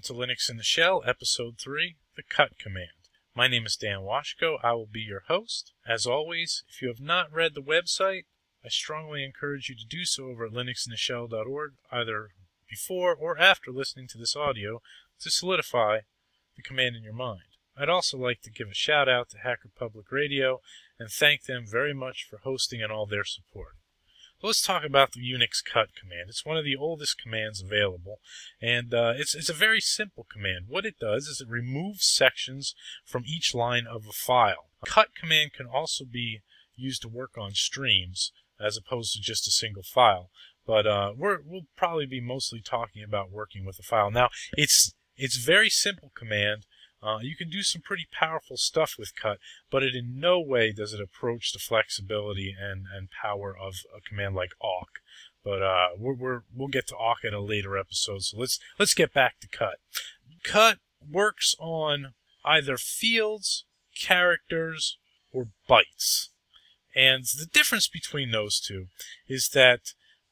to Linux in the Shell, Episode 3, the cut command. My name is Dan Washko. I will be your host. As always, if you have not read the website, I strongly encourage you to do so over at linuxintheshell.org, either before or after listening to this audio, to solidify the command in your mind. I'd also like to give a shout out to Hacker Public Radio and thank them very much for hosting and all their support. Let's talk about the Unix cut command. It's one of the oldest commands available, and it's a very simple command. What it does is it removes sections from each line of a file. A cut command can also be used to work on streams as opposed to just a single file, but we'll probably be mostly talking about working with a file. Now, it's a very simple command. You can do some pretty powerful stuff with cut, but it in no way does it approach the flexibility and power of a command like awk. But we'll get to awk at a later episode, so let's get back to cut. Cut works on either fields, characters, or bytes. And the difference between those two is that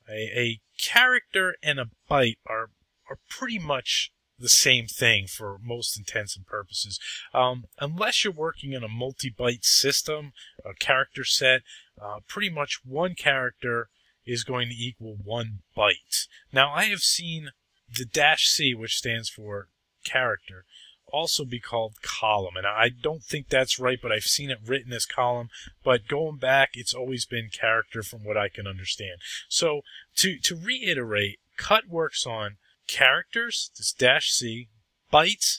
a character and a byte are pretty much the same thing for most intents and purposes. Unless you're working in a multi-byte system, a character set, pretty much one character is going to equal one byte. Now, I have seen the -C, which stands for character, also be called column, and I don't think that's right, but I've seen it written as column, but going back, it's always been character from what I can understand. So, to reiterate, cut works on characters, this -C, bytes,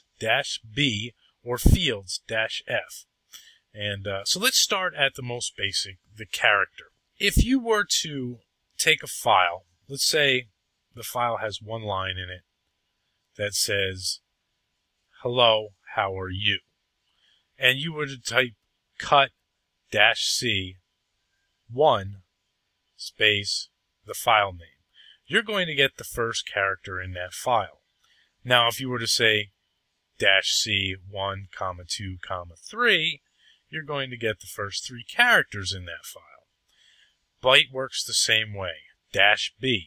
-B, or fields, -F. And so let's start at the most basic, the character. If you were to take a file, let's say the file has one line in it that says, "Hello, how are you?" And you were to type cut -C 1 space the file name, you're going to get the first character in that file. Now, if you were to say -C 1, 2, 3, you're going to get the first three characters in that file. Byte works the same way, -B.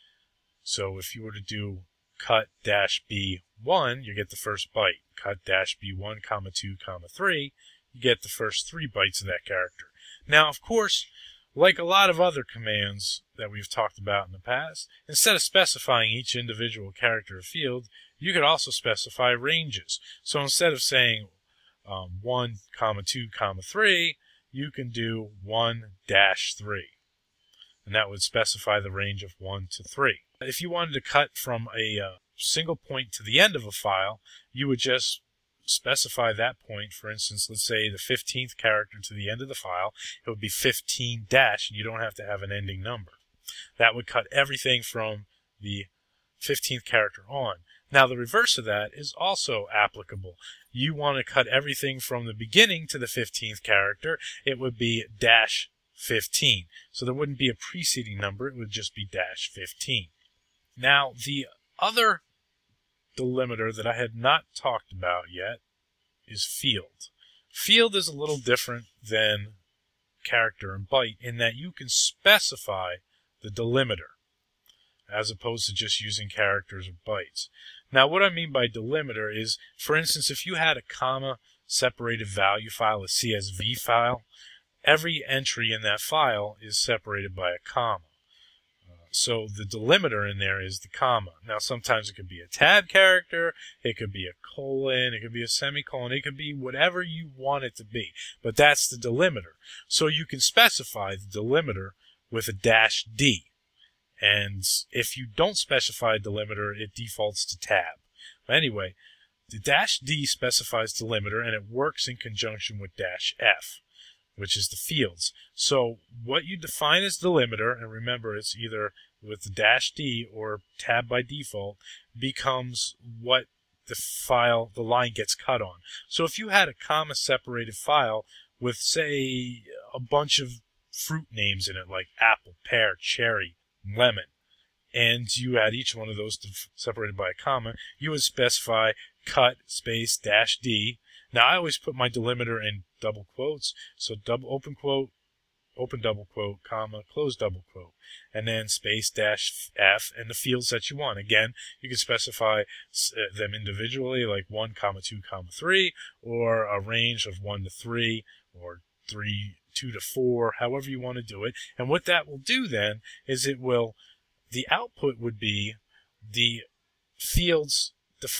So if you were to do cut -B 1, you get the first byte. Cut -B 1, 2, 3, you get the first 3 bytes of that character. Now, of course, like a lot of other commands that we've talked about in the past, instead of specifying each individual character or field, you could also specify ranges. So instead of saying 1, 2, 3, you can do 1-3. And that would specify the range of 1 to 3. If you wanted to cut from a single point to the end of a file, you would just specify that point. For instance, let's say the 15th character to the end of the file, it would be 15 dash, and you don't have to have an ending number. That would cut everything from the 15th character on. Now, the reverse of that is also applicable. You want to cut everything from the beginning to the 15th character, it would be -15. So there wouldn't be a preceding number, it would just be -15. Now, the other delimiter that I had not talked about yet is field. Field is a little different than character and byte in that you can specify the delimiter as opposed to just using characters or bytes. Now, what I mean by delimiter is, for instance, if you had a comma separated value file, a CSV file, every entry in that file is separated by a comma. So the delimiter in there is the comma. Now, sometimes it could be a tab character, it could be a colon, it could be a semicolon, it could be whatever you want it to be. But that's the delimiter. So you can specify the delimiter with a -D. And if you don't specify a delimiter, it defaults to tab. But anyway, the -D specifies delimiter, and it works in conjunction with -F, which is the fields. So what you define as delimiter, and remember it's either with the -D or tab by default, becomes what the line gets cut on. So if you had a comma separated file with, say, a bunch of fruit names in it, like apple, pear, cherry, lemon, and you had each one of those separated by a comma, you would specify cut space -D. Now, I always put my delimiter in double quotes, so open quote, open double quote, comma, close double quote, and then space dash F and the fields that you want. Again, you can specify them individually, like 1, comma 2, comma 3, or a range of 1 to 3, or 2 to 4, however you want to do it. And what that will do then is the output would be the fields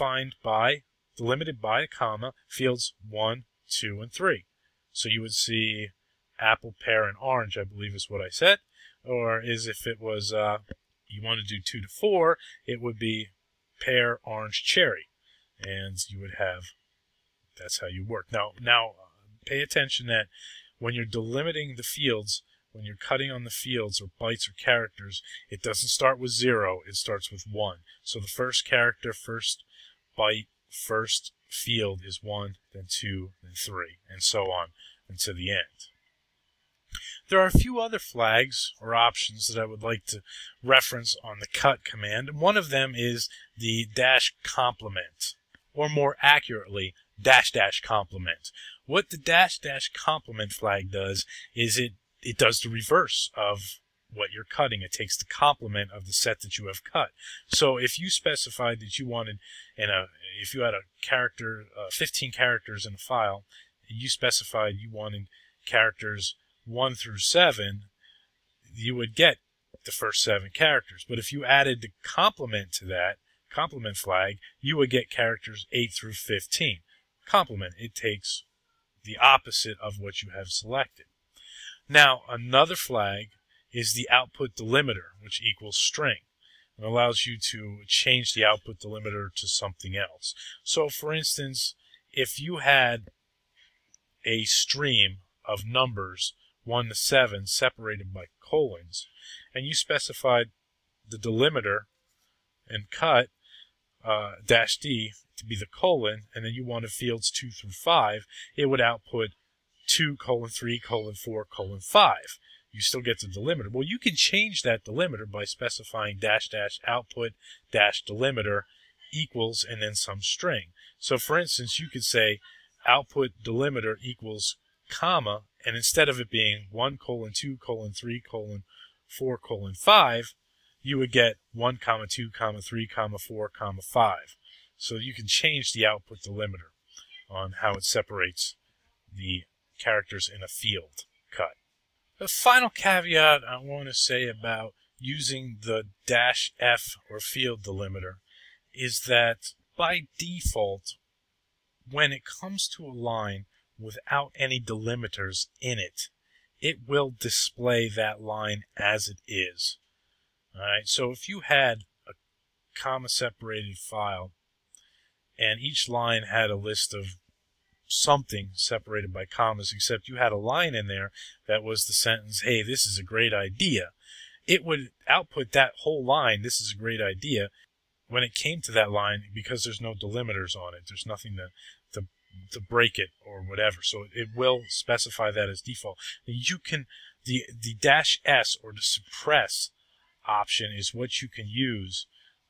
delimited by a comma, fields 1, 2, and 3. So you would see apple, pear, and orange, I believe is what I said. Or if it was, you want to do 2 to 4, it would be pear, orange, cherry. And you would have, that's how you work. Now, pay attention that when you're delimiting the fields, when you're cutting on the fields or bytes or characters, it doesn't start with 0, it starts with 1. So the first character, first byte, first field is 1, then 2, then 3, and so on until the end. There are a few other flags or options that I would like to reference on the cut command, and one of them is the dash complement, or more accurately, dash complement. What the dash complement flag does is it does the reverse of what you're cutting. It takes the complement of the set that you have cut. So if you specified that you wanted, if you had a character, 15 characters in a file, and you specified you wanted characters 1 through 7, you would get the first 7 characters. But if you added the complement to that, complement flag, you would get characters 8 through 15. Complement, it takes the opposite of what you have selected. Now, another flag is the output delimiter, which equals string, and allows you to change the output delimiter to something else. So, for instance, if you had a stream of numbers 1 to 7 separated by colons, and you specified the delimiter and cut dash D to be the colon, and then you wanted fields 2 through 5, it would output 2, 3, 4, 5. You still get the delimiter. Well, you can change that delimiter by specifying dash output dash delimiter equals and then some string. So, for instance, you could say output delimiter equals comma, and instead of it being 1, 2, 3, 4, 5, you would get 1, 2, 3, 4, 5. So you can change the output delimiter on how it separates the characters in a field cut. The final caveat I want to say about using the dash F or field delimiter is that by default, when it comes to a line without any delimiters in it, it will display that line as it is. Alright, so if you had a comma-separated file and each line had a list of something separated by commas, except you had a line in there that was the sentence, hey, this is a great idea, it would output that whole line, this is a great idea, when it came to that line, because there's no delimiters on it. There's nothing to break it or whatever. So it will specify that as default. You can, the dash S or the suppress option is what you can use.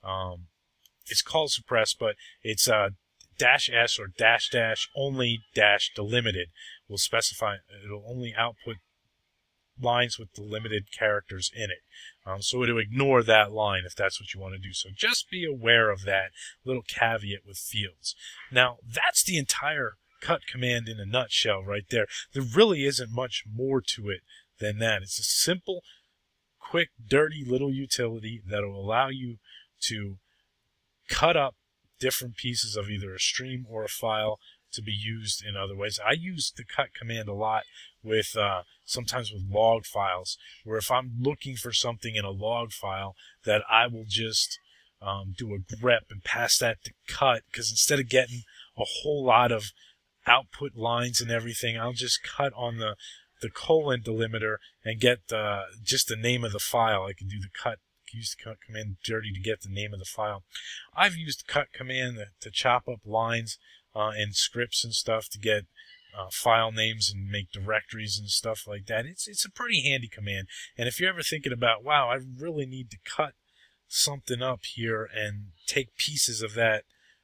It's called suppress, but it's dash S or dash only dash delimited will specify, it'll only output lines with delimited characters in it. So it'll ignore that line if that's what you want to do. So just be aware of that little caveat with fields. Now, that's the entire cut command in a nutshell right there. There really isn't much more to it than that. It's a simple, quick, dirty little utility that will allow you to cut up different pieces of either a stream or a file to be used in other ways. I use the cut command a lot with sometimes with log files, where if I'm looking for something in a log file, that I will just do a grep and pass that to cut, because instead of getting a whole lot of output lines and everything, I'll just cut on the colon delimiter and get just the name of the file. I can do use the cut command dirty to get the name of the file. I've used the cut command to chop up lines and scripts and stuff to get file names and make directories and stuff like that. It's a pretty handy command. And if you're ever thinking about, wow, I really need to cut something up here and take pieces of that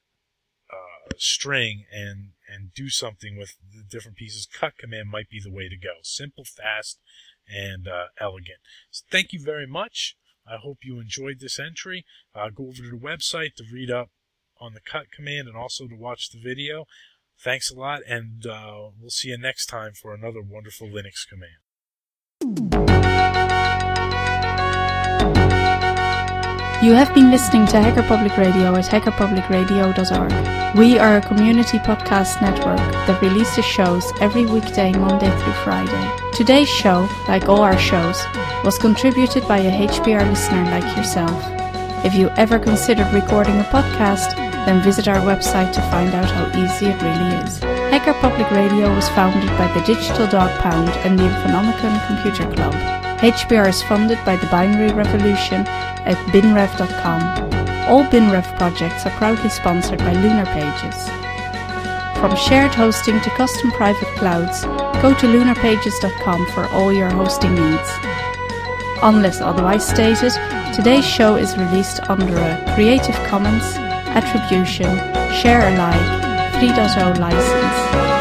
string and do something with the different pieces, cut command might be the way to go. Simple, fast, and elegant. So thank you very much. I hope you enjoyed this entry. Go over to the website to read up on the cut command and also to watch the video. Thanks a lot, and we'll see you next time for another wonderful Linux command. You have been listening to Hacker Public Radio at hackerpublicradio.org. We are a community podcast network that releases shows every weekday, Monday through Friday. Today's show, like all our shows, was contributed by a HPR listener like yourself. If you ever considered recording a podcast, then visit our website to find out how easy it really is. Hacker Public Radio was founded by the Digital Dog Pound and the Infonomicon Computer Club. HPR is funded by the Binary Revolution at binrev.com. All BinRev projects are proudly sponsored by Lunar Pages. From shared hosting to custom private clouds, go to lunarpages.com for all your hosting needs. Unless otherwise stated, today's show is released under a Creative Commons Attribution Share Alike 3.0 license.